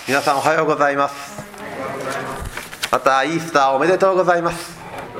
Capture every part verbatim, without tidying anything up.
皆さんおはようございます。またイースターおめでとうございます。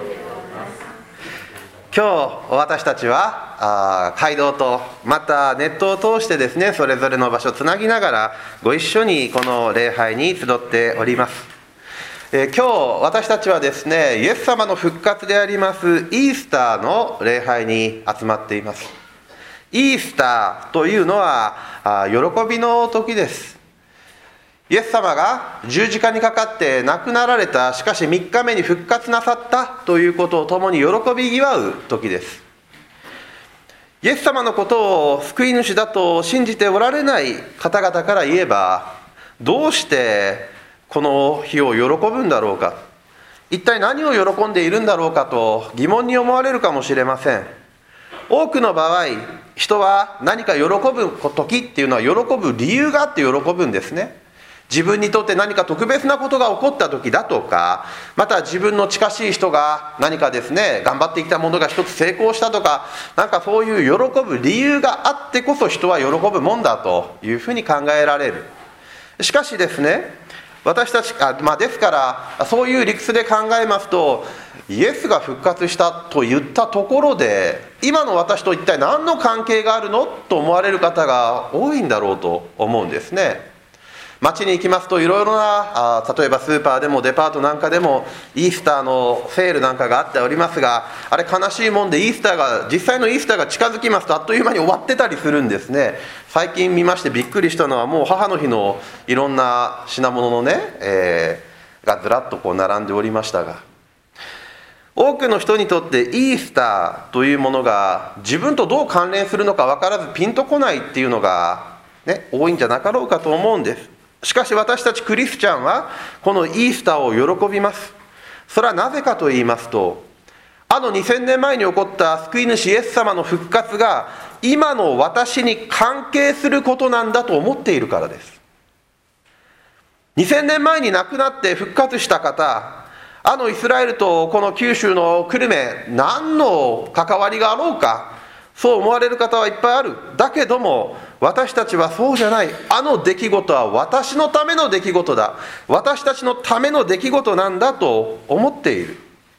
今日私たちはあ街道とまたネットを通してですね、それぞれの場所をつなぎながらご一緒にこの礼拝に集っております。えー、今日私たちはですね、イエス様の復活でありますイースターの礼拝に集まっています。イースターというのはあ喜びの時です。イエス様が十字架にかかって亡くなられた、しかしみっかめに復活なさったということを共に喜び祝う時です。イエス様のことを救い主だと信じておられない方々から言えば、どうしてこの日を喜ぶんだろうか、一体何を喜んでいるんだろうかと疑問に思われるかもしれません。多くの場合、人は何か喜ぶ時っていうのは喜ぶ理由があって喜ぶんですね。自分にとって何か特別なことが起こった時だとか、また自分の近しい人が何かですね、頑張ってきたものが一つ成功したとか、なんかそういう喜ぶ理由があってこそ人は喜ぶもんだというふうに考えられる。しかしですね、私たちあ、まあ、ですからそういう理屈で考えますと、イエスが復活したと言ったところで今の私と一体何の関係があるのと思われる方が多いんだろうと思うんですね。街に行きますといろいろなあ例えばスーパーでもデパートなんかでもイースターのセールなんかがあっておりますが、あれ悲しいもんでイースターが実際のイースターが近づきますとあっという間に終わってたりするんですね。最近見ましてびっくりしたのは、もう母の日のいろんな品物のね、えー、がずらっとこう並んでおりましたが、多くの人にとってイースターというものが自分とどう関連するのか分からずピンとこないっていうのが、ね、多いんじゃなかろうかと思うんです。しかし私たちクリスチャンはこのイースターを喜びます。それはなぜかと言いますと、あのにせんねんまえに起こった救い主イエス様の復活が今の私に関係することなんだと思っているからです。にせんねんまえに亡くなって復活した方、あのイスラエルとこの九州の久留米、何の関わりがあろうか、そう思われる方はいっぱいある。だけども私たちはそうじゃない。あの出来事は私のための出来事だ、私たちのための出来事なんだと思っている。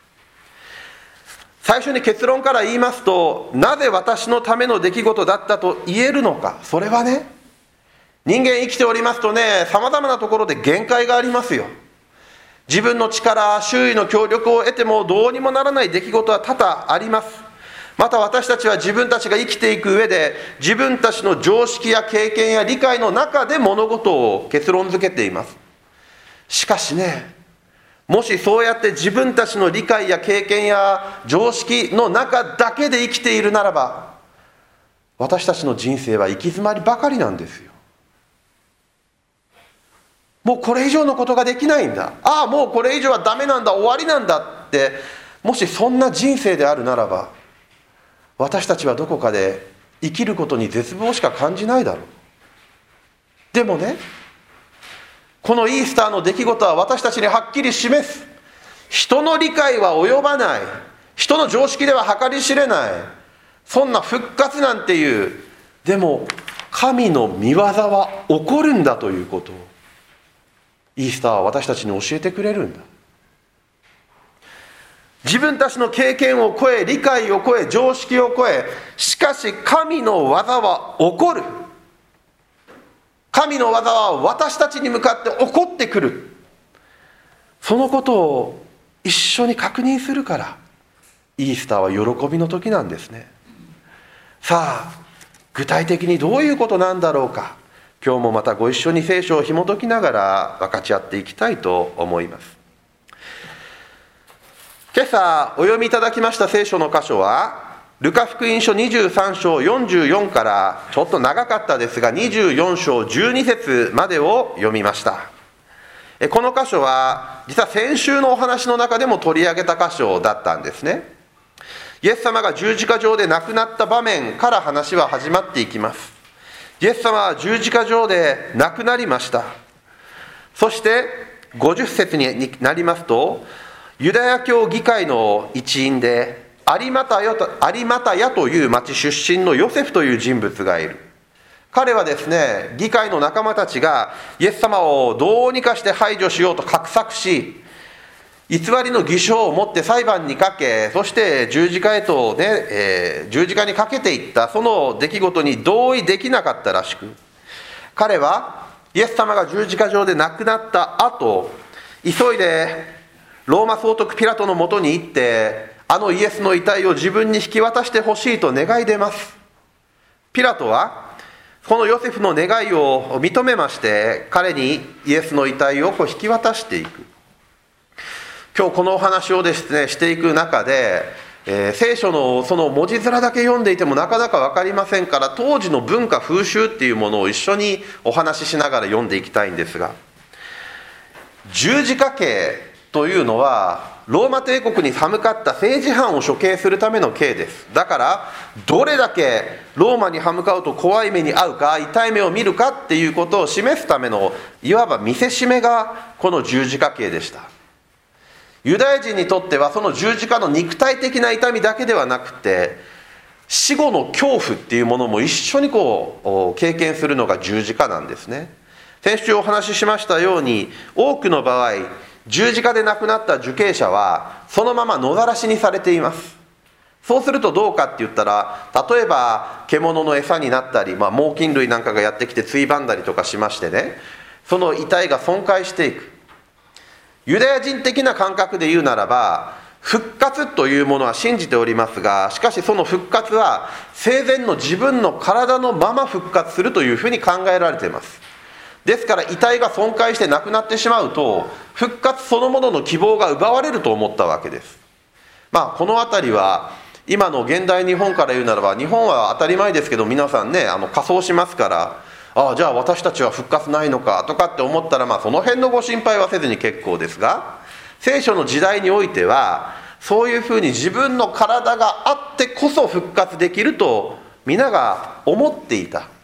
最初に結論から言いますと、なぜ私のための出来事だったと言えるのか。それはね、人間生きておりますとね、さまざまなところで限界がありますよ。自分の力、周囲の協力を得てもどうにもならない出来事は多々あります。また私たちは自分たちが生きていく上で、自分たちの常識や経験や理解の中で物事を結論づけています。しかしね、もしそうやって自分たちの理解や経験や常識の中だけで生きているならば、私たちの人生は行き詰まりばかりなんですよ。もうこれ以上のことができないんだ、ああもうこれ以上はダメなんだ、終わりなんだって、もしそんな人生であるならば、私たちはどこかで生きることに絶望しか感じないだろう。でもね、このイースターの出来事は私たちにはっきり示す。人の理解は及ばない、人の常識では計り知れない、そんな復活なんていう、でも神の御業は起こるんだということをイースターは私たちに教えてくれるんだ。自分たちの経験を超え、理解を超え、常識を超え、しかし神の技は起こる。神の技は私たちに向かって起こってくる。そのことを一緒に確認するから、イースターは喜びの時なんですね。さあ、具体的にどういうことなんだろうか。今日もまたご一緒に聖書を紐解きながら分かち合っていきたいと思います。今朝お読みいただきました聖書の箇所はルカ福音書にじゅうさん章よんじゅうよんからちょっと長かったですがにじゅうよん章じゅうに節までを読みました。この箇所は実は先週のお話の中でも取り上げた箇所だったんですね。イエス様が十字架上で亡くなった場面から話は始まっていきます。イエス様は十字架上で亡くなりました。そしてごじゅっ節になりますと、ユダヤ教議会の一員で有マタヤという町出身のヨセフという人物がいる。 彼はですね、議会の仲間たちがイエス様をどうにかして排除しようと画策し、偽りの偽証を持って裁判にかけ、そして十字架へとね、えー、十字架にかけていった、その出来事に同意できなかったらしく、彼はイエス様が十字架上で亡くなった後、急いでローマ総督ピラトのもとに行って、あのイエスの遺体を自分に引き渡してほしいと願い出ます。ピラトはこのヨセフの願いを認めまして、彼にイエスの遺体をこう引き渡していく。今日このお話をですねしていく中で、えー、聖書のその文字面だけ読んでいてもなかなか分かりませんから、当時の文化風習っていうものを一緒にお話ししながら読んでいきたいんですが、十字架刑というのはローマ帝国に歯向かった政治犯を処刑するための刑です。だからどれだけローマに歯向かうと怖い目に遭うか、痛い目を見るかっていうことを示すためのいわば見せしめがこの十字架刑でした。ユダヤ人にとってはその十字架の肉体的な痛みだけではなくて、死後の恐怖っていうものも一緒にこう経験するのが十字架なんですね。先週お話ししましたように、多くの場合十字架で亡くなった受刑者はそのまま野ざらしにされています。そうするとどうかって言ったら、例えば獣の餌になったり、まあ、猛禽類なんかがやってきてついばんだりとかしましてね、その遺体が損壊していく。ユダヤ人的な感覚で言うならば、復活というものは信じておりますが、しかしその復活は生前の自分の体のまま復活するというふうに考えられています。ですから遺体が損壊してなくなってしまうと、復活そのものの希望が奪われると思ったわけです。まあこのあたりは今の現代日本から言うならば、日本は当たり前ですけど皆さんね、あの仮装しますから、ああじゃあ私たちは復活ないのかとかって思ったら、まあその辺のご心配はせずに結構ですが、聖書の時代においてはそういうふうに自分の体があってこそ復活できると皆が思っていた。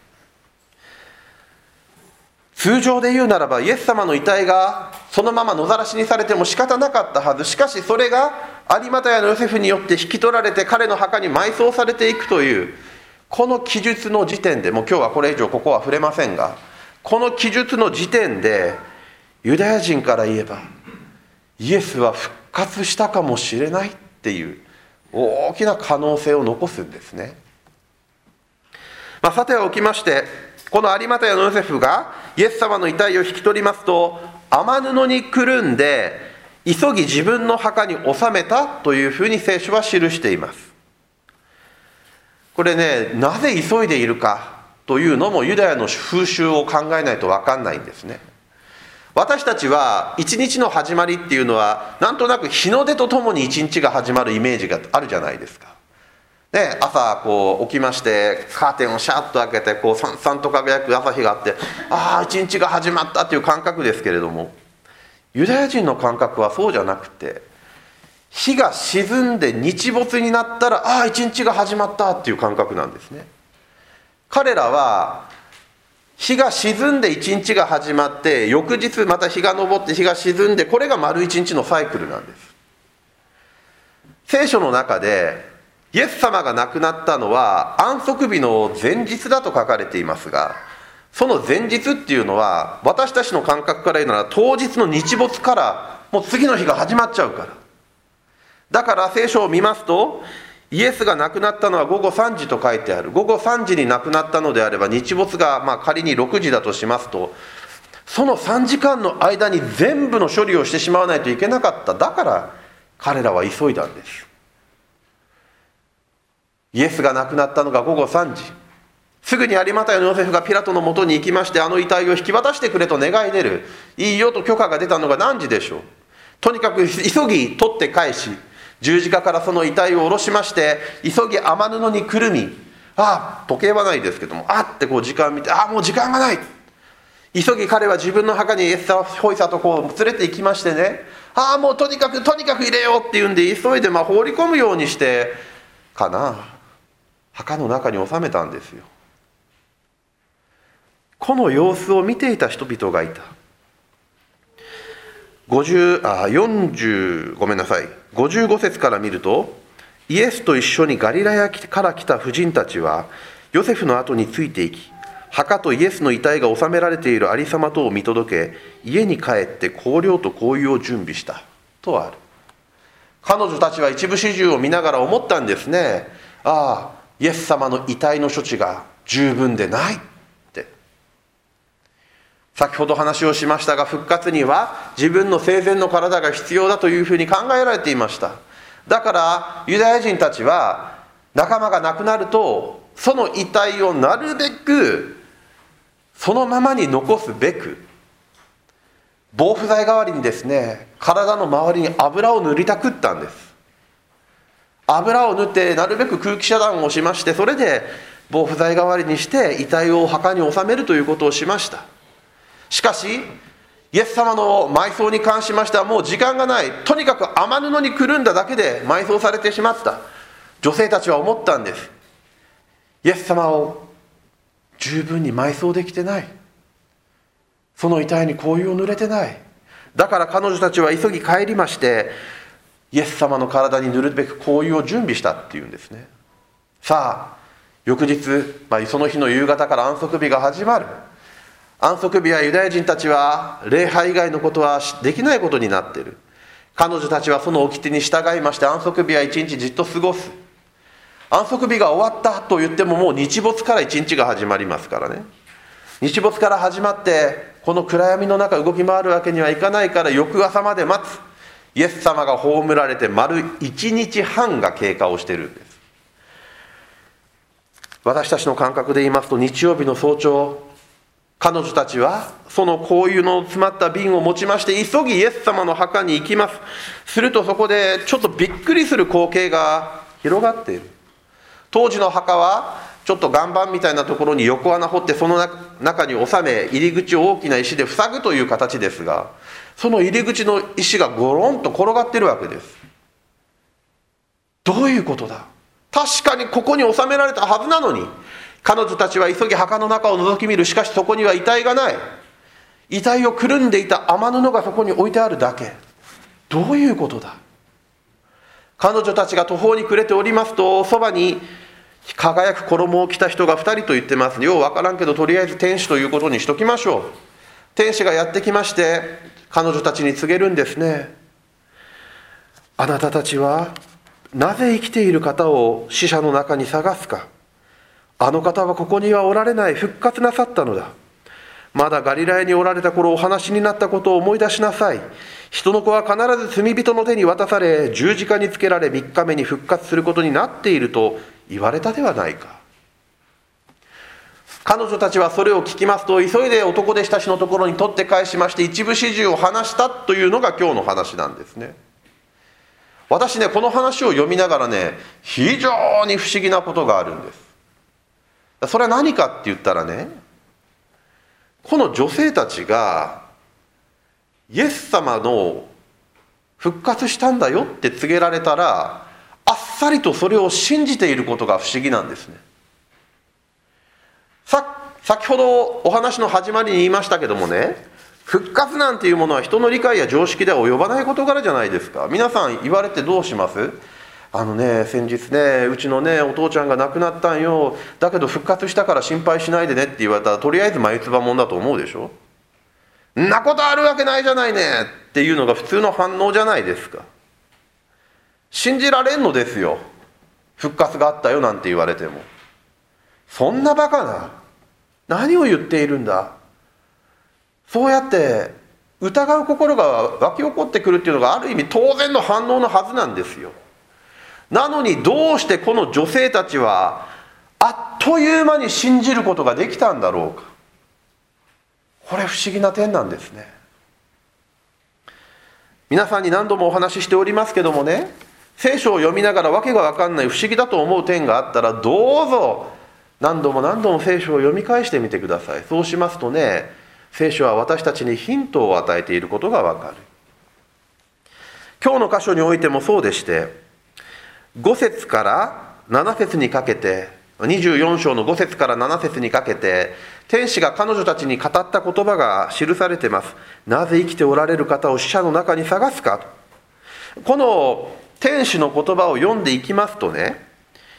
通常で言うならば、イエス様の遺体がそのまま野ざらしにされても仕方なかったはず。しかしそれが有馬太のヨセフによって引き取られて彼の墓に埋葬されていくという、この記述の時点で、もう今日はこれ以上ここは触れませんが、この記述の時点でユダヤ人から言えばイエスは復活したかもしれないっていう大きな可能性を残すんですね。まあ、さてはおきまして、この有馬太のヨセフがイエス様の遺体を引き取りますと、雨布にくるんで急ぎ自分の墓に納めたというふうに聖書は記しています。これね、なぜ急いでいるかというのもユダヤの風習を考えないと分かんないんですね。私たちは一日の始まりっていうのはなんとなく日の出とともに一日が始まるイメージがあるじゃないですか。ね、朝こう起きましてカーテンをシャッと開けてこうさんさんと輝く朝日があって、ああ一日が始まったという感覚ですけれども、ユダヤ人の感覚はそうじゃなくて、日が沈んで日没になったら、ああ一日が始まったっていう感覚なんですね。彼らは日が沈んで一日が始まって、翌日また日が昇って日が沈んで、これが丸一日のサイクルなんです。聖書の中でイエス様が亡くなったのは安息日の前日だと書かれていますが、その前日っていうのは私たちの感覚から言うなら当日の日没からもう次の日が始まっちゃうから。だから聖書を見ますと、イエスが亡くなったのはごごさんじと書いてある。ごごさんじに亡くなったのであれば、日没がまあ仮にろくじだとしますと、そのさんじかんの間に全部の処理をしてしまわないといけなかった。だから彼らは急いだんです。イエスが亡くなったのがごごさんじ。すぐに有馬太のヨセフがピラトのもとに行きまして、あの遺体を引き渡してくれと願い出る。いいよと許可が出たのが何時でしょう。とにかく急ぎ取って返し、十字架からその遺体を下ろしまして、急ぎ雨布にくるみ、ああ時計はないですけども、あってこう時間見て、ああもう時間がない、急ぎ彼は自分の墓にイエス様ホイサとこう連れて行きましてね、ああもうとにかくとにかく入れようっていうんで、急いでまあ放り込むようにしてかな、墓の中に収めたんですよ。この様子を見ていた人々がいた。ごじゅうあよんじゅうごめんなさいごじゅうご節から見ると、イエスと一緒にガリラヤから来た婦人たちはヨセフの後についていき、 墓とイエスの遺体が納められているありさまとを見届け、家に帰って香料と香油を準備したとある。彼女たちは一部始終を見ながら思ったんですね。ああ、イエス様の遺体の処置が十分でないって。先ほど話をしましたが、復活には自分の生前の体が必要だというふうに考えられていました。だからユダヤ人たちは仲間が亡くなると、その遺体をなるべくそのままに残すべく、防腐剤代わりにですね、体の周りに油を塗りたくったんです。油を塗ってなるべく空気遮断をしまして、それで防腐剤代わりにして遺体を墓に納めるということをしました。しかしイエス様の埋葬に関しましてはもう時間がない。とにかく雨布にくるんだだけで埋葬されてしまった。女性たちは思ったんです。イエス様を十分に埋葬できてない。その遺体に香油を塗れてない。だから彼女たちは急ぎ帰りまして、イエス様の体に塗るべく香油を準備したっていうんですね。さあ翌日、まあ、その日の夕方から安息日が始まる。安息日はユダヤ人たちは礼拝以外のことはできないことになっている。彼女たちはその掟に従いまして、安息日は一日じっと過ごす。安息日が終わったと言っても、もう日没から一日が始まりますからね。日没から始まってこの暗闇の中動き回るわけにはいかないから、翌朝まで待つ。イエス様が葬られて丸一日半が経過をしているんです。私たちの感覚で言いますと、日曜日の早朝、彼女たちはその香油の詰まった瓶を持ちまして、急ぎイエス様の墓に行きます。するとそこでちょっとびっくりする光景が広がっている。当時の墓はちょっと岩盤みたいなところに横穴掘って、その中に収め、入り口を大きな石で塞ぐという形ですが、その入り口の石がゴロンと転がっているわけです。どういうことだ。確かにここに収められたはずなのに、彼女たちは急ぎ墓の中を覗き見る。しかしそこには遺体がない。遺体をくるんでいた雨布がそこに置いてあるだけ。どういうことだ。彼女たちが途方に暮れておりますと、そばに輝く衣を着た人がふたりと言ってます。ようわからんけど、とりあえず天使ということにしときましょう。天使がやってきまして、彼女たちに告げるんですね。あなたたちはなぜ生きている方を死者の中に探すか。あの方はここにはおられない。復活なさったのだ。まだガリラヤにおられた頃お話になったことを思い出しなさい。人の子は必ず罪人の手に渡され、十字架につけられ、みっかめに復活することになっていると言われたではないか。彼女たちはそれを聞きますと、急いで男弟子たちのところに取って返しまして、一部始終を話したというのが今日の話なんですね。私ね、この話を読みながらね、非常に不思議なことがあるんです。それは何かって言ったらね、この女性たちがイエス様の復活したんだよって告げられたら、あっさりとそれを信じていることが不思議なんですね。さ先ほどお話の始まりに言いましたけどもね、復活なんていうものは人の理解や常識では及ばない事柄じゃないですか。皆さん言われてどうします？あのね、先日ね、うちのねお父ちゃんが亡くなったんよ、だけど復活したから心配しないでねって言われたら、とりあえず眉唾もんだと思うでしょ。んなことあるわけないじゃないねっていうのが普通の反応じゃないですか。信じられんのですよ、復活があったよなんて言われても。そんなバカな、何を言っているんだ。そうやって疑う心が湧き起こってくるっていうのがある意味当然の反応のはずなんですよ。なのにどうしてこの女性たちはあっという間に信じることができたんだろうか。これ不思議な点なんですね。皆さんに何度もお話ししておりますけどもね、聖書を読みながらわけが分かんない不思議だと思う点があったら、どうぞ何度も何度も聖書を読み返してみてください。そうしますとね、聖書は私たちにヒントを与えていることが分かる。今日の箇所においてもそうでして、ご節からなな節にかけて、にじゅうよん章のご節からなな節にかけて、天使が彼女たちに語った言葉が記されています。なぜ生きておられる方を死者の中に探すか。この天使の言葉を読んでいきますとね、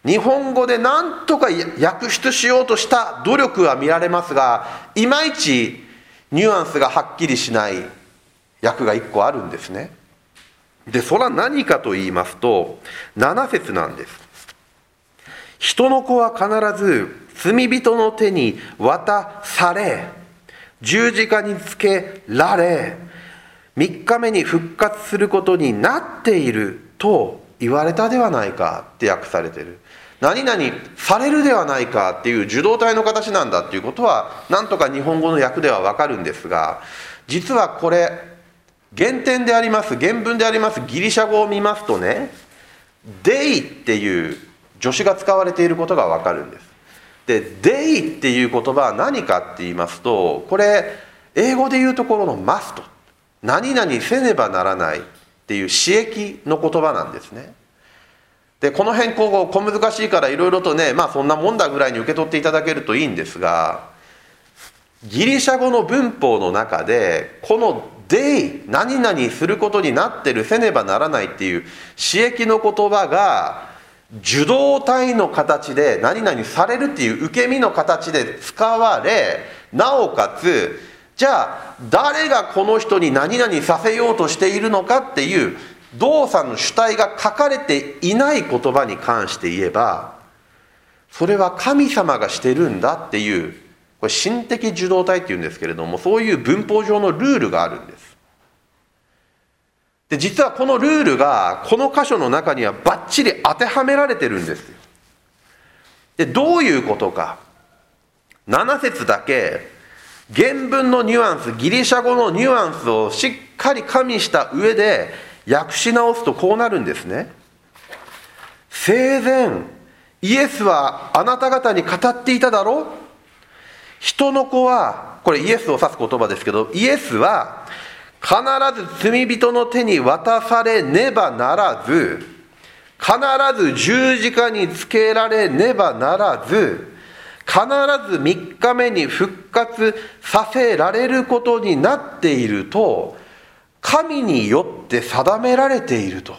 日本語で何とか訳出しようとした努力は見られますが、いまいちニュアンスがはっきりしない訳がいっこあるんですね。で、それは何かと言いますと、なな節なんです。人の子は必ず罪人の手に渡され、十字架につけられ、三日目に復活することになっていると言われたではないかって訳されている。何々されるではないかっていう受動体の形なんだっていうことは、なんとか日本語の訳ではわかるんですが、実はこれ原点であります、原文でありますギリシャ語を見ますとね、デイっていう助詞が使われていることがわかるんです。で、デイっていう言葉は何かって言いますと、これ英語で言うところのマスト、何々せねばならないっていう刺激の言葉なんですね。で、この辺こう小難しいからいろいろとね、まあそんなもんだぐらいに受け取っていただけるといいんですが、ギリシャ語の文法の中でこのデイ、何々することになってる、せねばならないっていう刺激の言葉が受動体の形で何々されるっていう受け身の形で使われ、なおかつじゃあ誰がこの人に何々させようとしているのかっていう動作の主体が書かれていない言葉に関して言えば、それは神様がしてるんだっていう、これ心的受動体っていうんですけれども、そういう文法上のルールがあるんです。で、実はこのルールがこの箇所の中にはバッチリ当てはめられてるんですよ。で、どういうことか。なな節だけ原文のニュアンス、ギリシャ語のニュアンスをしっかり加味した上で訳し直すとこうなるんですね。生前イエスはあなた方に語っていただろう。人の子は、これイエスを指す言葉ですけど、イエスは必ず罪人の手に渡されねばならず、必ず十字架につけられねばならず、必ず三日目に復活させられることになっていると神によって定められていると。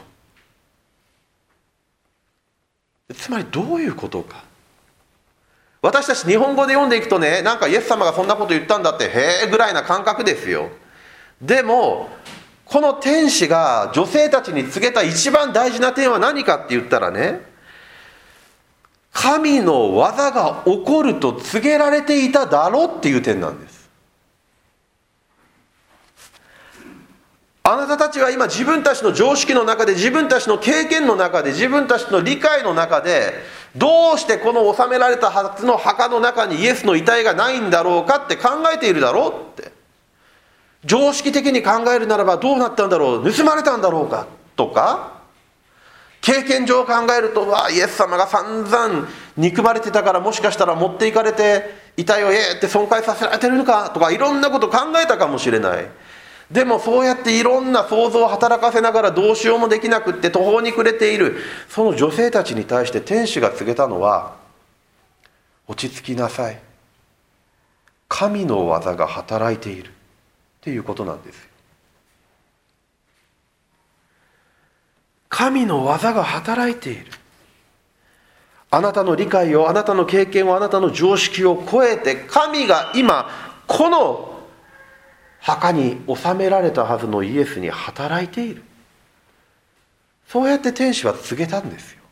つまりどういうことか。私たち日本語で読んでいくとね、なんかイエス様がそんなこと言ったんだってへえぐらいな感覚ですよ。でもこの天使が女性たちに告げた一番大事な点は何かって言ったらね、神の技が起こると告げられていただろうっていう点なんです。あなたたちは今自分たちの常識の中で、自分たちの経験の中で、自分たちの理解の中で、どうしてこの収められたはずの墓の中にイエスの遺体がないんだろうかって考えているだろうって。常識的に考えるならばどうなったんだろう、盗まれたんだろうかとか、経験上考えると、わイエス様が散々憎まれてたからもしかしたら持っていかれて遺体をえーって損壊させられてるのかとか、いろんなこと考えたかもしれない。でもそうやっていろんな想像を働かせながらどうしようもできなくって途方に暮れているその女性たちに対して天使が告げたのは、落ち着きなさい、神の技が働いているっていうことなんですよ。神の技が働いている。あなたの理解を、あなたの経験を、あなたの常識を超えて、神が今この墓に収められたはずのイエスに働いている。そうやって天使は告げたんですよ。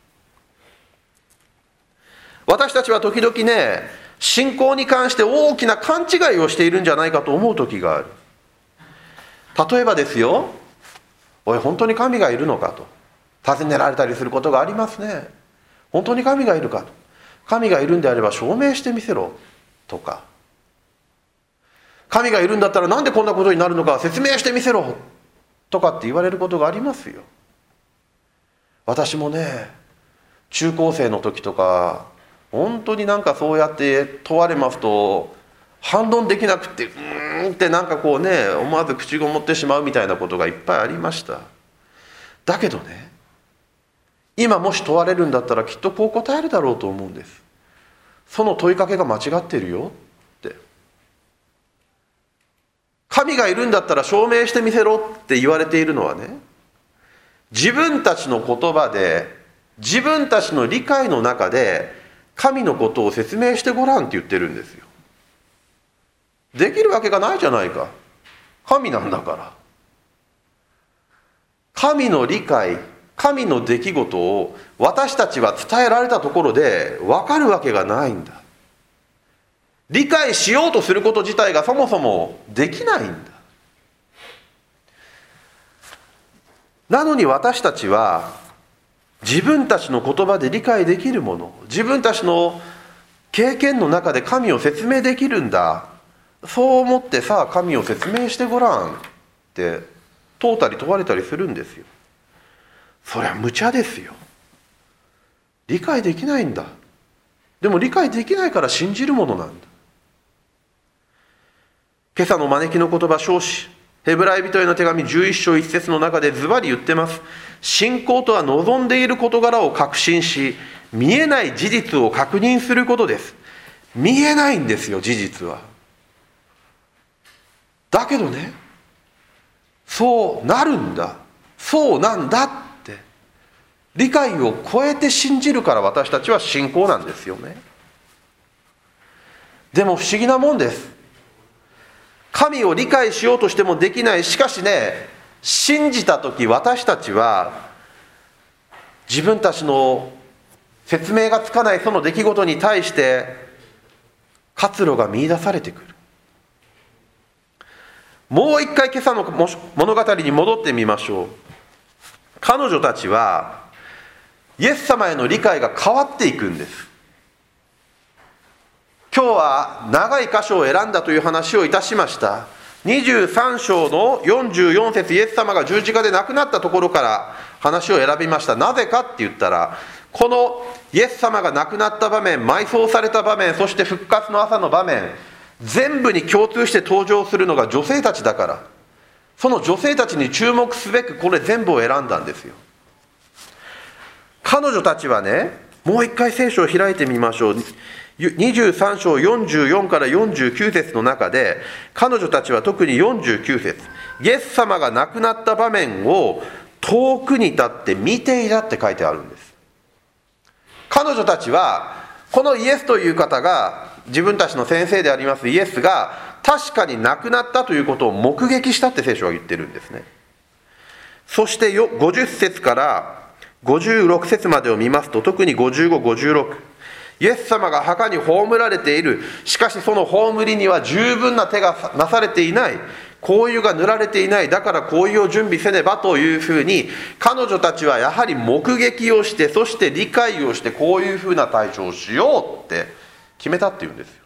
私たちは時々ね、信仰に関して大きな勘違いをしているんじゃないかと思う時がある。例えばですよ、おい本当に神がいるのかと尋ねられたりすることがありますね。本当に神がいるかと、神がいるんであれば証明してみせろとか、神がいるんだったらなんでこんなことになるのか説明してみせろとかって言われることがありますよ。私もね、中高生の時とか本当になんかそうやって問われますと反論できなくて、うーんってなんかこうね、思わず口ごもってしまうみたいなことがいっぱいありました。だけどね、今もし問われるんだったらきっとこう答えるだろうと思うんです。その問いかけが間違ってるよって。神がいるんだったら証明してみせろって言われているのはね、自分たちの言葉で自分たちの理解の中で神のことを説明してごらんって言ってるんですよ。できるわけがないじゃないか。神なんだから。神の理解、神の出来事を私たちは伝えられたところで分かるわけがないんだ。理解しようとすること自体がそもそもできないんだ。なのに私たちは自分たちの言葉で理解できるもの、自分たちの経験の中で神を説明できるんだ、そう思ってさあ神を説明してごらんって問うたり問われたりするんですよ。それは無茶ですよ。理解できないんだ。でも理解できないから信じるものなんだ。今朝の招きの言葉、証子、ヘブライ人への手紙じゅういっ章いち節の中でズバリ言ってます。信仰とは望んでいる事柄を確信し、見えない事実を確認することです。見えないんですよ、事実は。だけどね、そうなるんだ、そうなんだって理解を超えて信じるから私たちは信仰なんですよね。でも不思議なもんです。神を理解しようとしてもできない。しかしね、信じたとき私たちは自分たちの説明がつかないその出来事に対して活路が見出されてくる。もう一回今朝の物語に戻ってみましょう。彼女たちはイエス様への理解が変わっていくんです。今日は長い箇所を選んだという話をいたしました。にじゅうさん章のよんじゅうよん節、イエス様が十字架で亡くなったところから話を選びました。なぜかって言ったら、このイエス様が亡くなった場面、埋葬された場面、そして復活の朝の場面、全部に共通して登場するのが女性たちだから、その女性たちに注目すべくこれ全部を選んだんですよ。彼女たちはね、もう一回聖書を開いてみましょう。にじゅうさん章よんじゅうよんからよんじゅうきゅう節の中で、彼女たちは特によんじゅうきゅう節、イエス様が亡くなった場面を遠くに立って見ていたって書いてあるんです。彼女たちはこのイエスという方が、自分たちの先生でありますイエスが確かに亡くなったということを目撃したって聖書は言ってるんですね。そしてごじゅっ節からごじゅうろく節までを見ますと、特にごじゅうご、ごじゅうろく、イエス様が墓に葬られている。しかしその葬りには十分な手がなされていない。香油が塗られていない。だから香油を準備せねばというふうに、彼女たちはやはり目撃をして、そして理解をして、こういうふうな対処をしようって決めたっていうんですよ。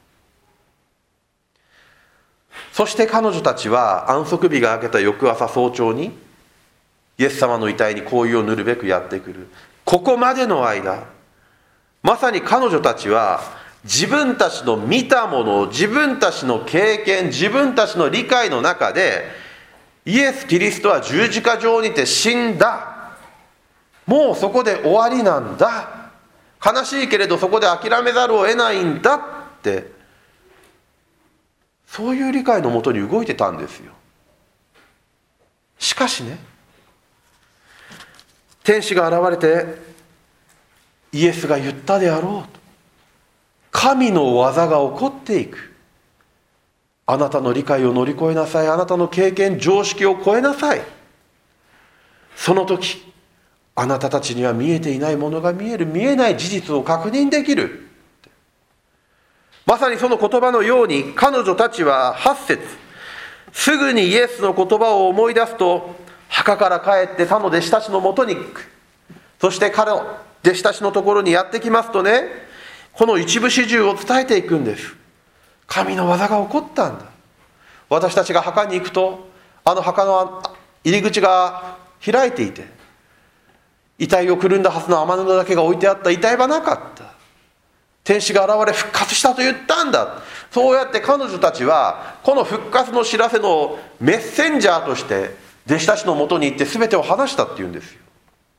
そして彼女たちは安息日が明けた翌朝早朝にイエス様の遺体に香油を塗るべくやってくる。ここまでの間、まさに彼女たちは自分たちの見たもの、自分たちの経験、自分たちの理解の中で、イエス・キリストは十字架上にて死んだ、もうそこで終わりなんだ、悲しいけれどそこで諦めざるを得ないんだって、そういう理解のもとに動いてたんですよ。しかしね、天使が現れてイエスが言ったであろうと、神の技が起こっていく。あなたの理解を乗り越えなさい。あなたの経験、常識を超えなさい。その時、あなたたちには見えていないものが見える。見えない事実を確認できる。まさにその言葉のように、彼女たちははち節、すぐにイエスの言葉を思い出すと、墓から帰って他の弟子たちのもとに行く。そして彼の弟子たちのところにやってきますとね、この一部始終を伝えていくんです。神の技が起こったんだ。私たちが墓に行くと、あの墓の入り口が開いていて、遺体をくるんだはずの雨布だけが置いてあった。遺体はなかった。天使が現れ復活したと言ったんだ。そうやって彼女たちはこの復活の知らせのメッセンジャーとして弟子たちのもとに行って全てを話したっていうんですよ。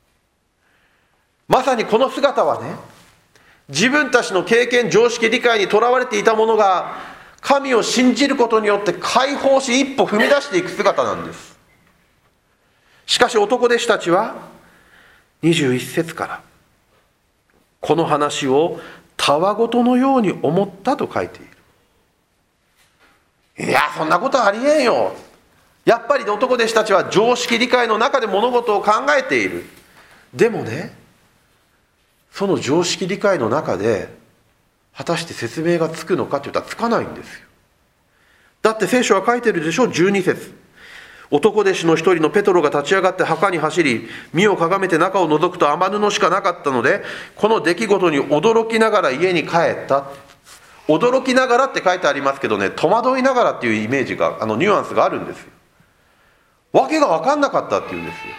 まさにこの姿はね、自分たちの経験、常識、理解にとらわれていたものが神を信じることによって解放し、一歩踏み出していく姿なんです。しかし男弟子たちはにじゅういち節からこの話をたわごとのように思ったと書いている。いや、そんなことありえんよ。やっぱり男弟子たちは常識理解の中で物事を考えている。でもね、その常識理解の中で果たして説明がつくのかといったらつかないんですよ。だって聖書は書いてるでしょ。じゅうに節、男弟子の一人のペトロが立ち上がって墓に走り、身をかがめて中を覗くと雨布しかなかったので、この出来事に驚きながら家に帰った。驚きながらって書いてありますけどね、戸惑いながらっていうイメージが、あのニュアンスがあるんですよ。わけが分かんなかったっていうんですよ。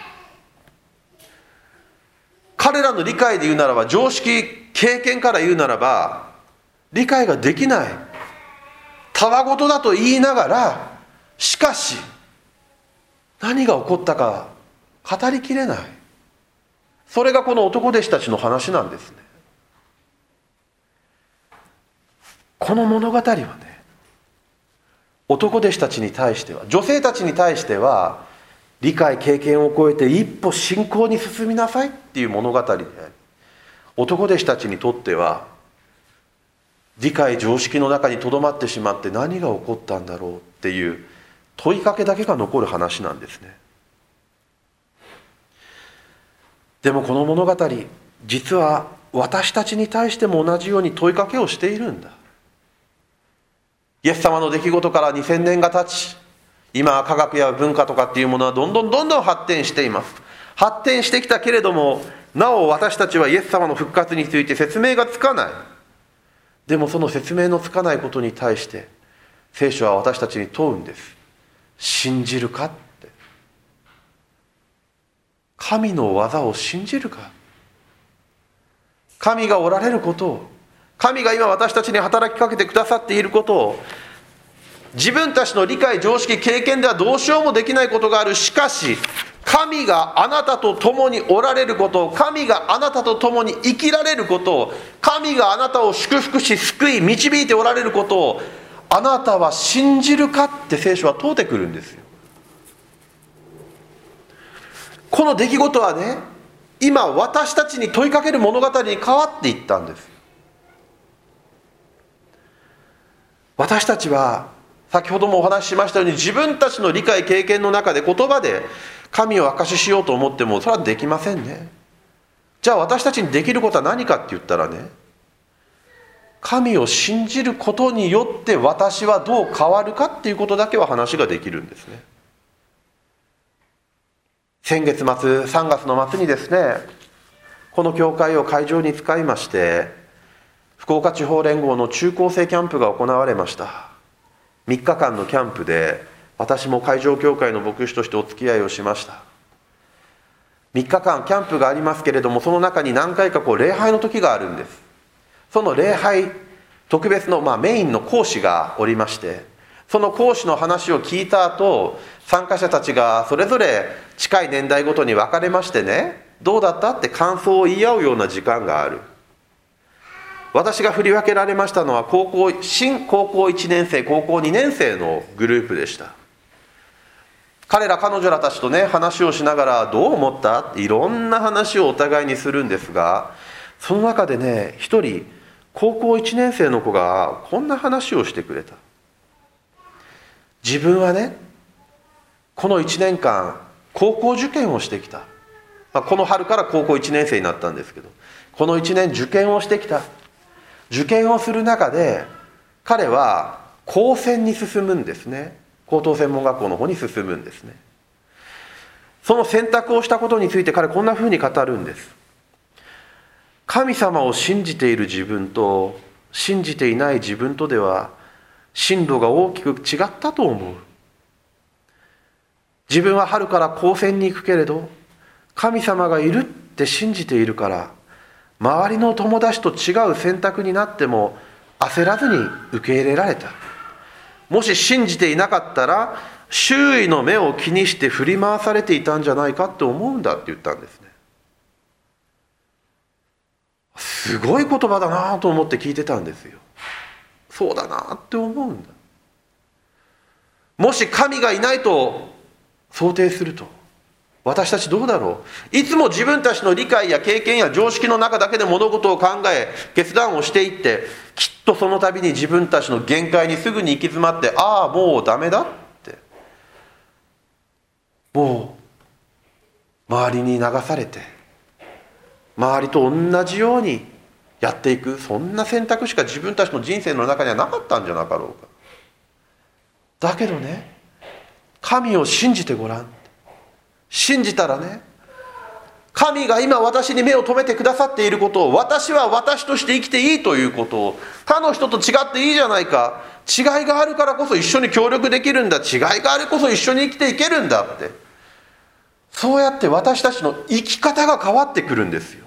彼らの理解で言うならば、常識経験から言うならば理解ができない、たわごとだと言いながら、しかし何が起こったか語りきれない。それがこの男弟子たちの話なんですね。この物語はね、男弟子たちに対しては、女性たちに対しては、理解経験を超えて一歩信仰に進みなさいっていう物語であり、男弟子たちにとっては理解常識の中にとどまってしまって、何が起こったんだろうっていう問いかけだけが残る話なんですね。でもこの物語、実は私たちに対しても同じように問いかけをしているんだ。イエス様の出来事からにせんねんが経ち、今は科学や文化とかっていうものはどんどんどんどん発展しています。発展してきたけれども、なお私たちはイエス様の復活について説明がつかない。でもその説明のつかないことに対して聖書は私たちに問うんです。信じるかって。神の技を信じるか。神がおられることを、神が今私たちに働きかけてくださっていることを、自分たちの理解常識経験ではどうしようもできないことがある。しかし神があなたと共におられることを、神があなたと共に生きられることを、神があなたを祝福し救い導いておられることを、あなたは信じるかって聖書は問うてくるんですよ。この出来事はね、今私たちに問いかける物語に変わっていったんです。私たちは先ほどもお話ししましたように、自分たちの理解経験の中で言葉で神を証ししようと思ってもそれはできませんね。じゃあ私たちにできることは何かって言ったらね、神を信じることによって私はどう変わるかっていうことだけは話ができるんですね。先月末、さんがつの末にですね、この教会を会場に使いまして、福岡地方連合の中高生キャンプが行われました。みっかかんのキャンプで、私も会場教会の牧師としてお付き合いをしました。みっかかんキャンプがありますけれども、その中に何回かこう礼拝の時があるんです。その礼拝、特別の、まあ、メインの講師がおりまして、その講師の話を聞いた後、参加者たちがそれぞれ近い年代ごとに分かれましてね、どうだったって感想を言い合うような時間がある。私が振り分けられましたのは高校新高校いちねん生、高校にねん生のグループでした。彼ら彼女らたちとね、話をしながら、どう思ったっていろんな話をお互いにするんですが、その中でね、一人高校いちねん生の子がこんな話をしてくれた。自分はね、このいちねんかん高校受験をしてきた。まあ、この春から高校いちねん生になったんですけど、このいちねん受験をしてきた。受験をする中で彼は高専に進むんですね。高等専門学校の方に進むんですね。その選択をしたことについて彼こんなふうに語るんです。神様を信じている自分と信じていない自分とでは進路が大きく違ったと思う。自分は春から高専に行くけれど、神様がいるって信じているから、周りの友達と違う選択になっても焦らずに受け入れられた。もし信じていなかったら、周囲の目を気にして振り回されていたんじゃないかって思うんだって言ったんですね。すごい言葉だなと思って聞いてたんですよ。そうだなって思うんだ。もし神がいないと想定すると、 私たちどうだろう。いつも自分たちの理解や経験や常識の中だけで物事を考え決断をしていって、きっとその度に自分たちの限界にすぐに行き詰まって、ああもうダメだって、もう周りに流されて周りと同じようにやっていく、そんな選択しか自分たちの人生の中にはなかったんじゃなかろうか。だけどね、神を信じてごらん。信じたらね、神が今私に目を留めてくださっていることを、私は私として生きていいということを、他の人と違っていいじゃないか、違いがあるからこそ一緒に協力できるんだ、違いがあるこそ一緒に生きていけるんだって、そうやって私たちの生き方が変わってくるんですよ。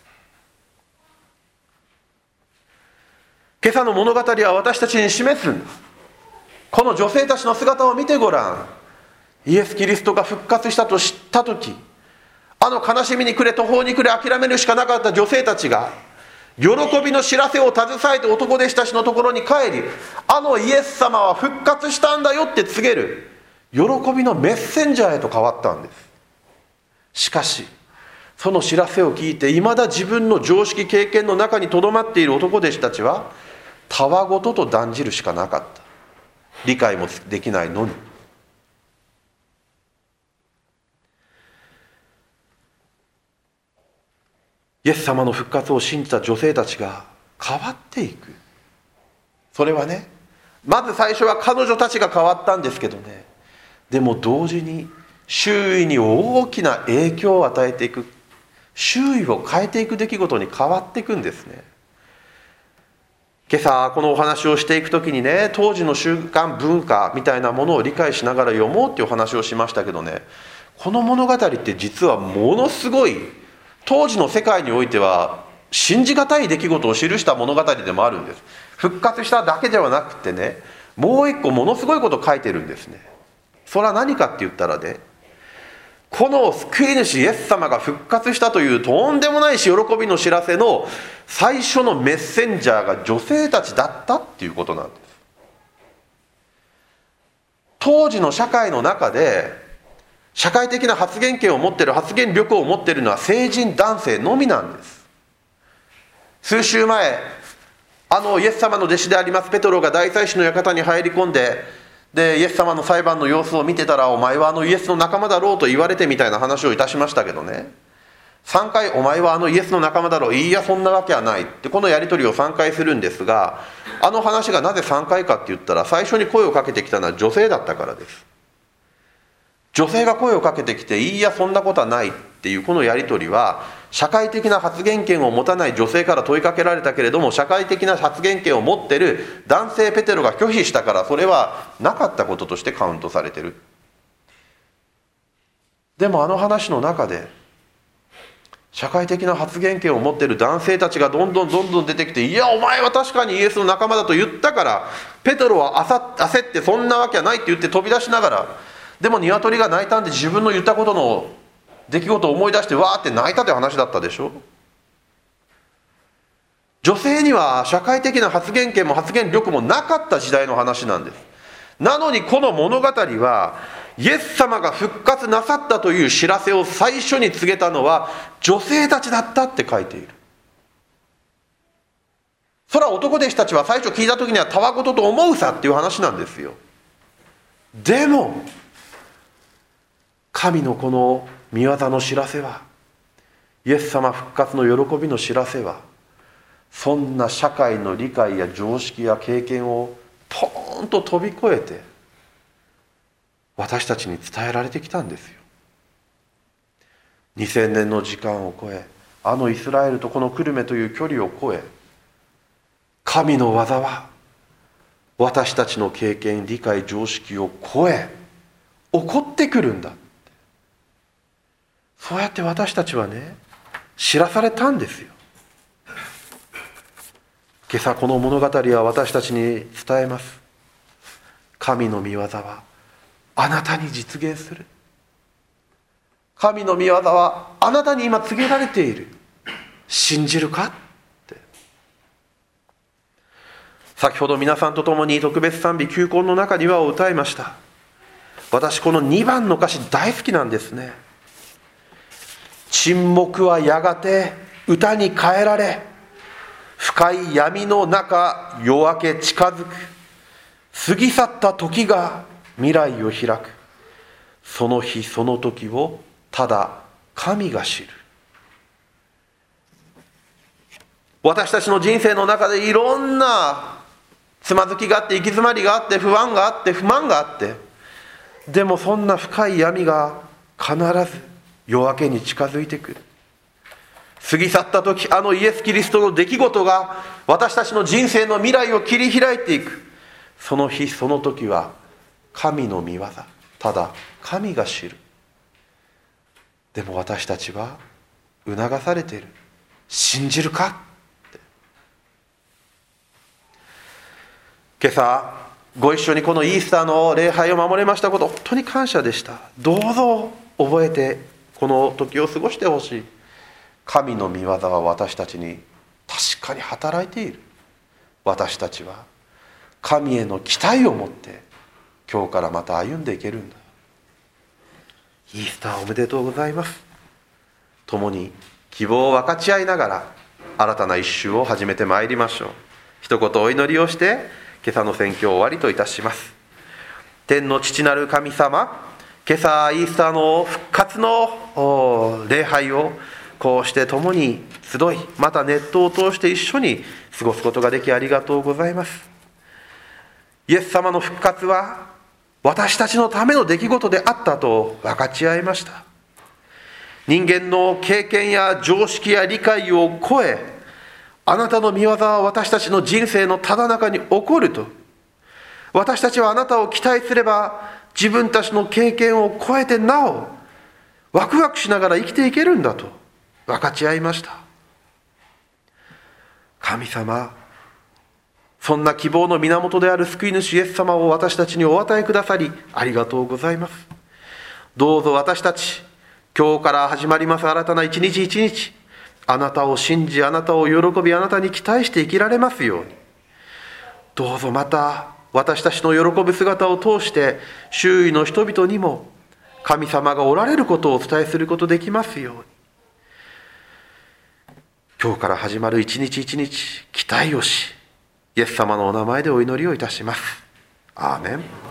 今朝の物語は私たちに示すんです。この女性たちの姿を見てごらん。イエス・キリストが復活したと知ったとき、あの悲しみに暮れ途方に暮れ諦めるしかなかった女性たちが、喜びの知らせを携えて男弟子たちのところに帰り、あのイエス様は復活したんだよって告げる喜びのメッセンジャーへと変わったんです。しかしその知らせを聞いて、いまだ自分の常識経験の中にとどまっている男弟子たちはたわごとと断じるしかなかった。理解もできないのに。イエス様の復活を信じた女性たちが変わっていく。それはね、まず最初は彼女たちが変わったんですけどね、でも同時に周囲に大きな影響を与えていく、周囲を変えていく出来事に変わっていくんですね。今朝このお話をしていくときにね、当時の習慣文化みたいなものを理解しながら読もうっていうお話をしましたけどね、この物語って実はものすごい当時の世界においては信じがたい出来事を記した物語でもあるんです。復活しただけではなくてね、もう一個ものすごいことを書いてるんですね。それは何かって言ったらね、この救い主イエス様が復活したというとんでもないし喜びの知らせの最初のメッセンジャーが女性たちだったっていうことなんです。当時の社会の中で社会的な発言権を持っている、発言力を持っているのは成人男性のみなんです。数週前、あのイエス様の弟子でありますペトロが大祭司の館に入り込んで、でイエス様の裁判の様子を見てたら、お前はあのイエスの仲間だろうと言われてみたいな話をいたしましたけどね、さんかいお前はあのイエスの仲間だろう、いやそんなわけはないってこのやり取りをさんかいするんですが、あの話がなぜさんかいかって言ったら、最初に声をかけてきたのは女性だったからです。女性が声をかけてきて、いやそんなことはないっていうこのやり取りは、社会的な発言権を持たない女性から問いかけられたけれども、社会的な発言権を持っている男性ペテロが拒否したから、それはなかったこととしてカウントされている。でもあの話の中で、社会的な発言権を持っている男性たちがどんどんどんどん出てきて、いやお前は確かにイエスの仲間だと言ったから、ペテロは焦ってそんなわけはないって言って飛び出しながら、でも鶏が鳴いたんで自分の言ったことの出来事を思い出してわーって泣いたという話だったでしょ。女性には社会的な発言権も発言力もなかった時代の話なんです。なのにこの物語はイエス様が復活なさったという知らせを最初に告げたのは女性たちだったって書いている。それは男弟子たちは最初聞いた時にはたわごとと思うさっていう話なんですよ。でも神のこの御業の知らせは、イエス様復活の喜びの知らせは、そんな社会の理解や常識や経験をポーンと飛び越えて私たちに伝えられてきたんですよ。にせんねんの時間を超え、あのイスラエルとこの久留米という距離を超え、神の技は私たちの経験、理解、常識を超え起こってくるんだ。そうやって私たちはね、知らされたんですよ。今朝この物語は私たちに伝えます。神の御業はあなたに実現する。神の御業はあなたに今告げられている。信じるかって。先ほど皆さんと共に特別賛美求婚の中にはを歌いました。私このにばんの歌詞大好きなんですね。 沈黙はやがて歌に変えられ、深い闇の中夜明け近づく。過ぎ去った時が未来を開く。その日その時をただ神が知る。私たちの人生の中でいろんなつまずきがあって、行き詰まりがあって、不安があって、不満があって、でもそんな深い闇が必ず夜明けに近づいてくる。過ぎ去った時、あのイエス・キリストの出来事が私たちの人生の未来を切り開いていく。その日その時は神の御業、ただ神が知る。でも私たちは促されている。信じるか。今朝ご一緒にこのイースターの礼拝を守れましたこと、本当に感謝でした。どうぞ覚えてこの時を過ごしてほしい。神の御業は私たちに確かに働いている。私たちは神への期待を持って今日からまた歩んでいけるんだ。イースターおめでとうございます。共に希望を分かち合いながら新たな一週を始めてまいりましょう。一言お祈りをして今朝の宣教を終わりといたします。天の父なる神様、今朝イースターの復活の礼拝をこうして共に集い、またネットを通して一緒に過ごすことができありがとうございます。イエス様の復活は私たちのための出来事であったと分かち合いました。人間の経験や常識や理解を超え、あなたの御業は私たちの人生のただ中に起こると。私たちはあなたを期待すれば自分たちの経験を超えてなおワクワクしながら生きていけるんだと分かち合いました。神様、そんな希望の源である救い主イエス様を私たちにお与えくださりありがとうございます。どうぞ私たち、今日から始まります新たな一日一日、あなたを信じ、あなたを喜び、あなたに期待して生きられますように。どうぞまた私たちの喜ぶ姿を通して周囲の人々にも神様がおられることをお伝えすることできますように。今日から始まる一日一日期待をし、イエス様のお名前でお祈りをいたします。アーメン。